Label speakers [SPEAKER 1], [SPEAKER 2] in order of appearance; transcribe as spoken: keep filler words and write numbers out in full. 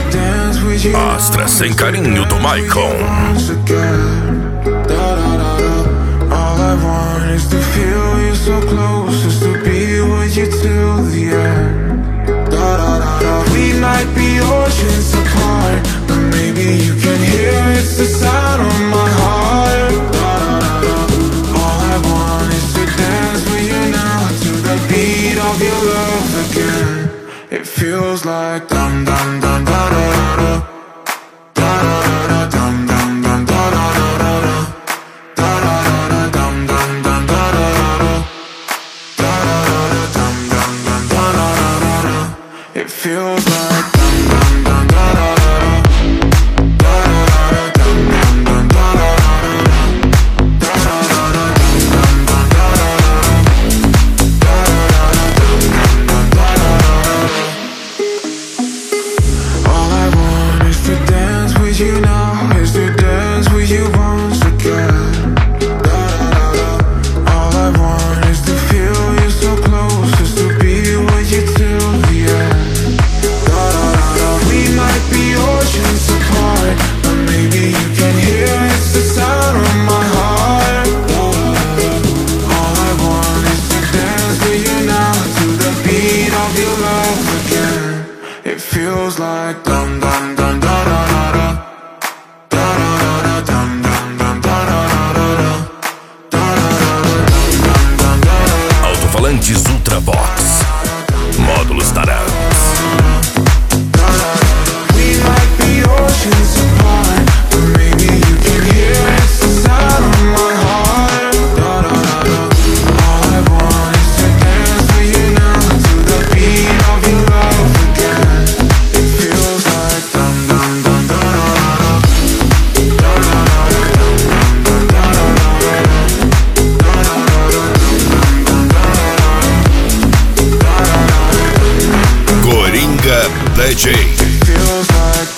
[SPEAKER 1] Astra sem carinho do Maicon.
[SPEAKER 2] All I want is to feel you so close, just to be with you till the end. We might be oceans apart, but maybe you can hear it's the sound of my heart. All I want is to dance with you now, to the beat of your love again. It feels like dum dum dum da da da da da da dum dum dum da da da da. It feels like dum dum dum da da da da da da dum dum dum da da da da da da dum dum dum da da da. All I want is to dance with you now, is to dance with you once again. All I want is to feel you so close, just to be with you till the end. We might be oceans apart, but maybe you can hear it's the sound of my heart. All I want is to dance with you now, to the beat of your love again. It feels like dum dum dum da da da da da da dum dum dum da da da da.
[SPEAKER 1] Alto-falantes Ultravox, módulos Taranx.
[SPEAKER 2] Oceans apart, but maybe you can hear it's the sound of my heart. Da, da, da, da. All I want is to dance with you now, to the beat of your love again. It feels like dum dum dum da da da da da da dum dum dum da da da da da da da da.
[SPEAKER 1] Coringa D J.
[SPEAKER 2] It feels like